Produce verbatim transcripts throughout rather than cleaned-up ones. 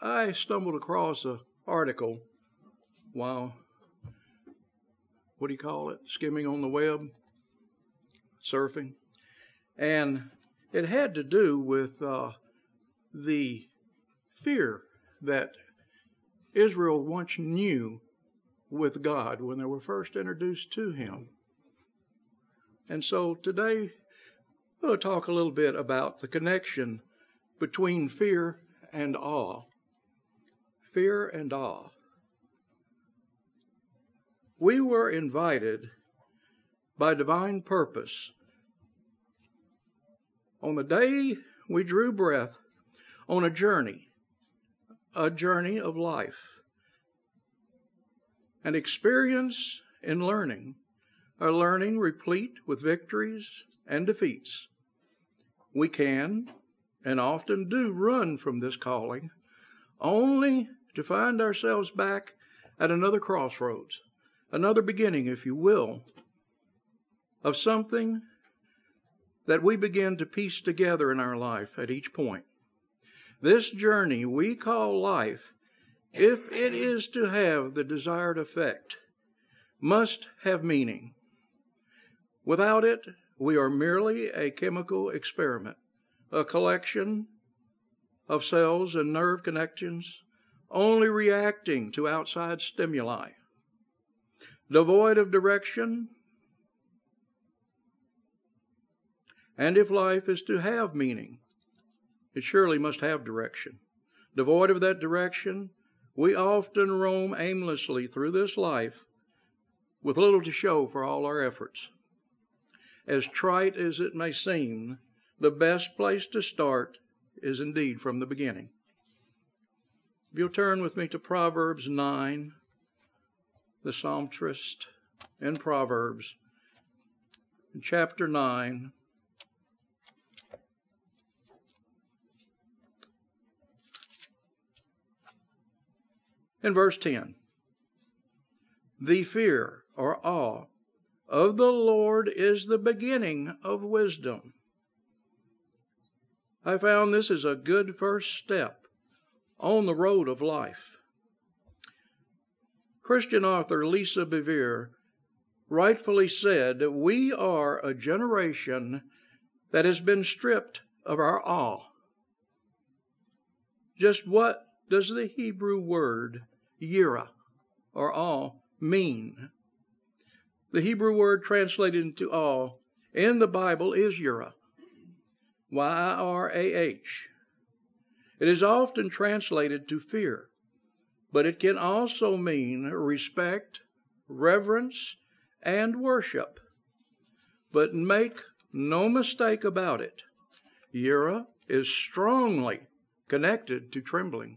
I stumbled across an article while, what do you call it, skimming on the web, surfing, and it had to do with uh, the fear that Israel once knew with God when they were first introduced to Him. And so today, we'll talk a little bit about the connection between fear and awe. Fear and awe. We were invited by divine purpose on the day we drew breath on a journey, a journey of life, an experience in learning, a learning replete with victories and defeats. We can and often do run from this calling, only to find ourselves back at another crossroads, another beginning, if you will, of something that we begin to piece together in our life at each point. This journey we call life, if it is to have the desired effect, must have meaning. Without it, we are merely a chemical experiment, a collection of cells and nerve connections only reacting to outside stimuli. Devoid of direction, and if life is to have meaning, it surely must have direction. Devoid of that direction, we often roam aimlessly through this life with little to show for all our efforts. As trite as it may seem, the best place to start is indeed from the beginning. If you'll turn with me to Proverbs nine, the psalmist in Proverbs, in chapter nine, in verse ten. The fear or awe of the Lord is the beginning of wisdom. I found this is a good first step on the road of life. Christian author Lisa Bevere rightfully said that we are a generation that has been stripped of our awe. Just what does the Hebrew word yirah or awe mean? The Hebrew word translated into awe in the Bible is yirah, Y I R A H. It is often translated to fear, but it can also mean respect, reverence, and worship. But make no mistake about it, yirah is strongly connected to trembling.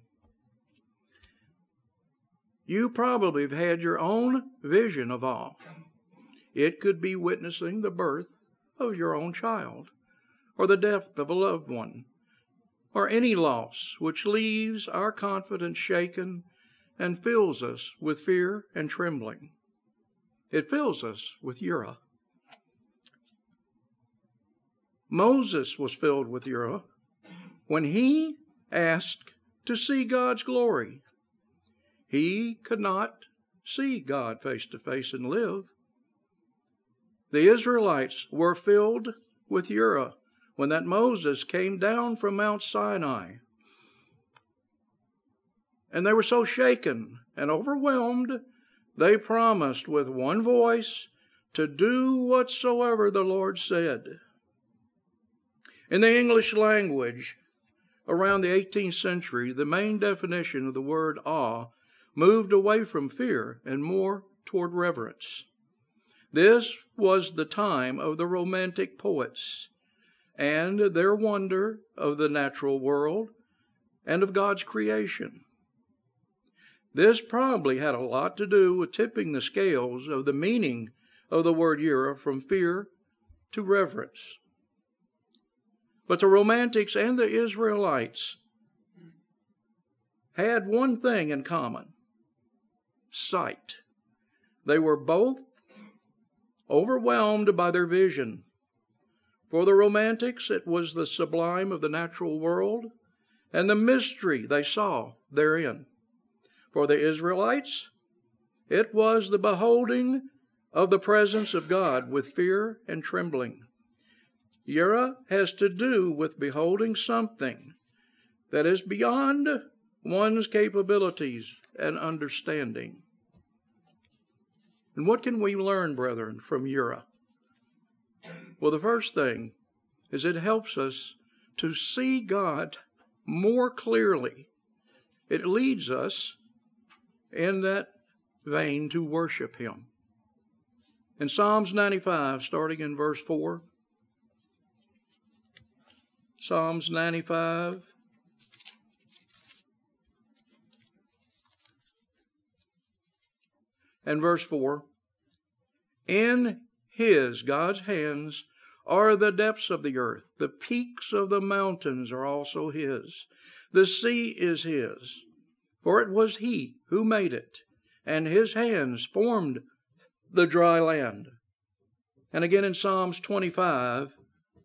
You probably have had your own vision of awe. It could be witnessing the birth of your own child, or the death of a loved one, or any loss which leaves our confidence shaken and fills us with fear and trembling. It fills us with yirah. Moses was filled with yirah when he asked to see God's glory. He could not see God face to face and live. The Israelites were filled with yirah when that Moses came down from Mount Sinai. And they were so shaken and overwhelmed, they promised with one voice to do whatsoever the Lord said. In the English language, around the eighteenth century, the main definition of the word awe moved away from fear and more toward reverence. This was the time of the Romantic poets and their wonder of the natural world and of God's creation. This probably had a lot to do with tipping the scales of the meaning of the word yirah from fear to reverence. But the Romantics and the Israelites had one thing in common: sight. They were both overwhelmed by their vision. For the Romantics, it was the sublime of the natural world, and the mystery they saw therein. For the Israelites, it was the beholding of the presence of God with fear and trembling. Yira has to do with beholding something that is beyond one's capabilities and understanding. And what can we learn, brethren, from Yira? Well, the first thing is it helps us to see God more clearly. It leads us in that vein to worship Him. In Psalms ninety-five, starting in verse four, Psalms ninety-five, and verse four, in His, God's hands, are the depths of the earth. The peaks of the mountains are also His. The sea is His, for it was He who made it, and His hands formed the dry land. And again in Psalms twenty-five,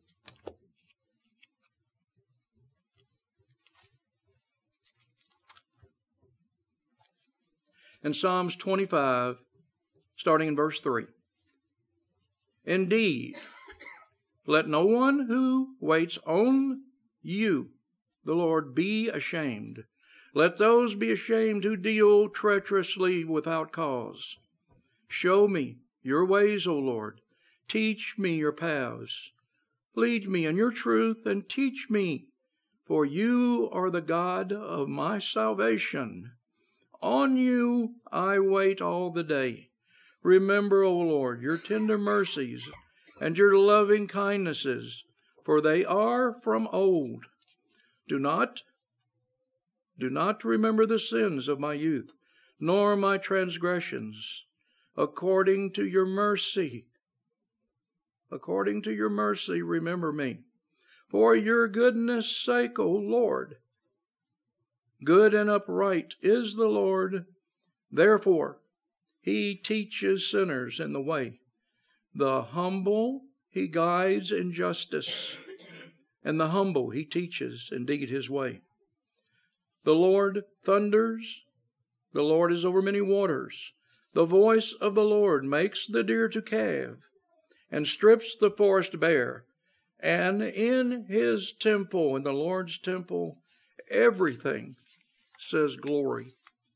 in Psalms twenty-five, starting in verse three. Indeed, let no one who waits on you, the Lord, be ashamed. Let those be ashamed who deal treacherously without cause. Show me your ways, O Lord. Teach me your paths. Lead me in your truth and teach me, for you are the God of my salvation. On you I wait all the day. Remember, O Lord, your tender mercies and your loving kindnesses, for they are from old. Do not, do not remember the sins of my youth, nor my transgressions. According to your mercy, according to your mercy, remember me. For your goodness' sake, O Lord. Good and upright is the Lord. Therefore, He teaches sinners in the way. The humble He guides in justice, and the humble He teaches indeed His way. The Lord thunders. The Lord is over many waters. The voice of the Lord makes the deer to calve, and strips the forest bare. And in His temple, in the Lord's temple, everything says glory.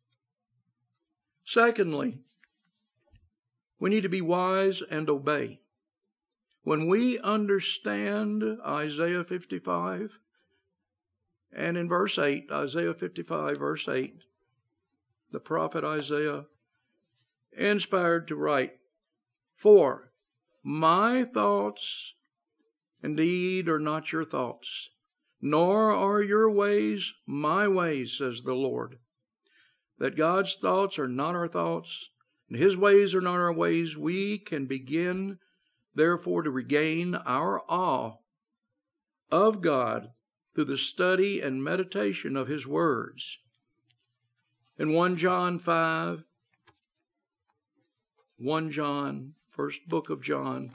Secondly, we need to be wise and obey. When we understand Isaiah fifty-five, and in verse eight, Isaiah fifty-five, verse eight, the prophet Isaiah inspired to write, for my thoughts indeed are not your thoughts, nor are your ways my ways, says the Lord. That God's thoughts are not our thoughts, and His ways are not our ways. We can begin, therefore, to regain our awe of God through the study and meditation of His words. In First John five, First John, first book of John,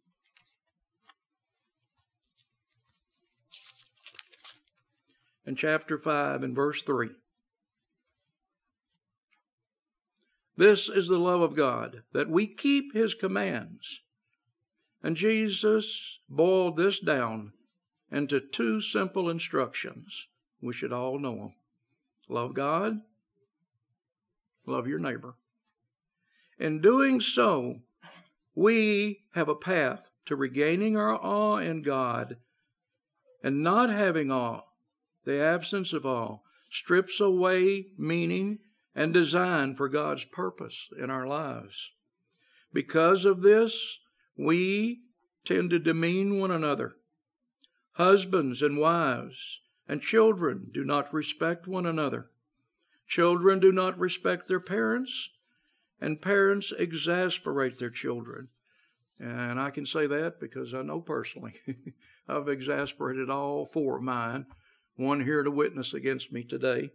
and chapter five and verse three. This is the love of God, that we keep His commands. And Jesus boiled this down into two simple instructions. We should all know them. Love God, love your neighbor. In doing so, we have a path to regaining our awe in God, and not having awe, the absence of awe, strips away meaning and design for God's purpose in our lives. Because of this, we tend to demean one another. Husbands and wives and children do not respect one another. Children do not respect their parents, and parents exasperate their children. And I can say that because I know personally. I've exasperated all four of mine. One here to witness against me today.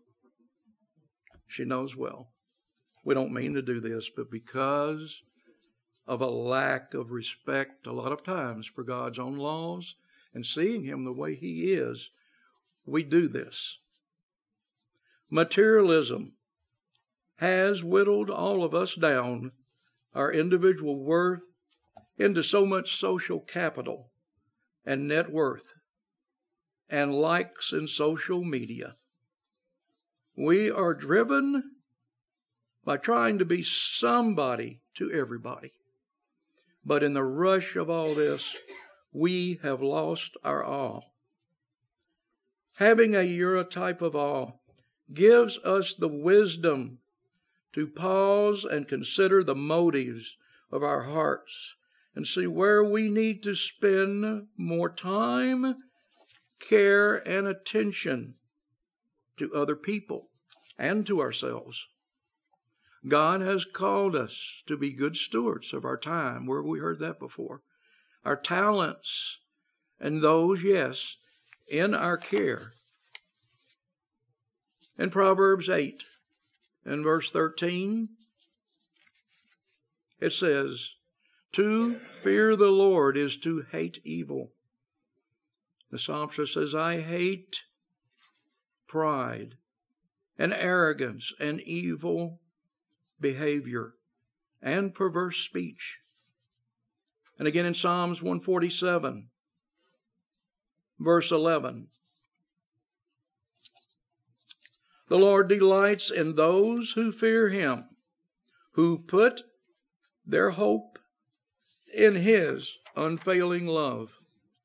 She knows well. We don't mean to do this, but because of a lack of respect a lot of times for God's own laws and seeing Him the way He is, we do this. Materialism has whittled all of us down, our individual worth, into so much social capital and net worth and likes in social media. We are driven by trying to be somebody to everybody. But in the rush of all this, we have lost our awe. Having a Eurotype of awe gives us the wisdom to pause and consider the motives of our hearts and see where we need to spend more time, care, and attention to other people and to ourselves. God has called us to be good stewards of our time. Where have we heard that before? Our talents, and those, yes, in our care. In Proverbs eight and verse thirteen, it says, to fear the Lord is to hate evil. The psalmist says, I hate pride and arrogance and evil behavior and perverse speech. And again in Psalms one forty-seven, verse eleven, the Lord delights in those who fear Him, who put their hope in His unfailing love.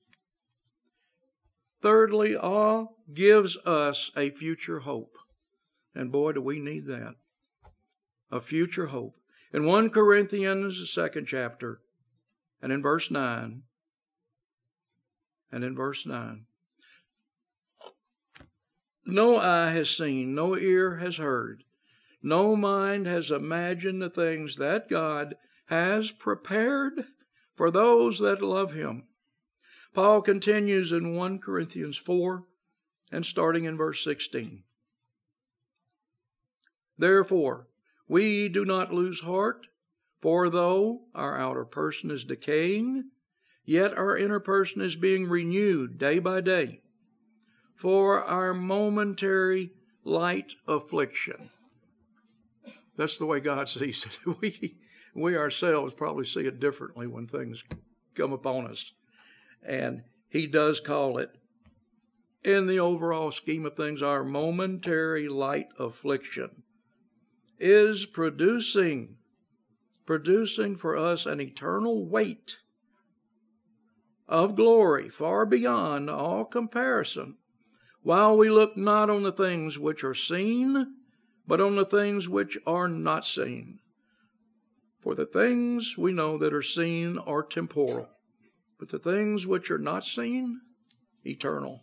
Thirdly, awe gives us a future hope. And boy, do we need that. A future hope. In First Corinthians, the second chapter, and in verse nine, and in verse nine, no eye has seen, no ear has heard, no mind has imagined the things that God has prepared for those that love Him. Paul continues in First Corinthians four and starting in verse sixteen. Therefore, we do not lose heart, for though our outer person is decaying, yet our inner person is being renewed day by day. For our momentary light affliction. That's the way God sees it. We, we ourselves probably see it differently when things come upon us. And He does call it, in the overall scheme of things, our momentary light affliction is producing, producing for us an eternal weight of glory far beyond all comparison, while we look not on the things which are seen, but on the things which are not seen. For the things we know that are seen are temporal, but the things which are not seen, eternal.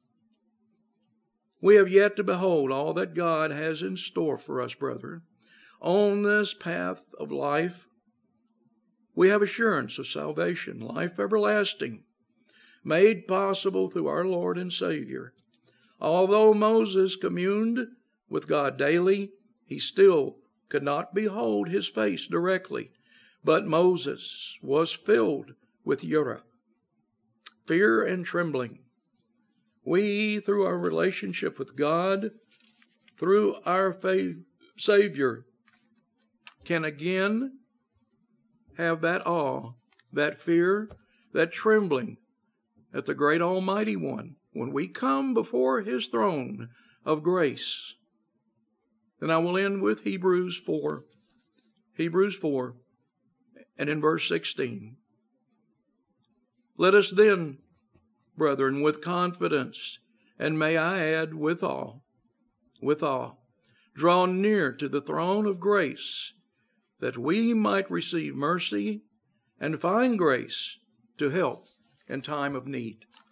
We have yet to behold all that God has in store for us, brethren. On this path of life, we have assurance of salvation, life everlasting, made possible through our Lord and Savior. Although Moses communed with God daily, he still could not behold His face directly. But Moses was filled with yirah, fear and trembling. We, through our relationship with God, through our faith, Savior, can again have that awe, that fear, that trembling at the great Almighty One when we come before His throne of grace. And I will end with Hebrews four. Hebrews four, and in verse sixteen. Let us then, brethren, with confidence, and may I add with awe, with awe, draw near to the throne of grace, that we might receive mercy and find grace to help in time of need.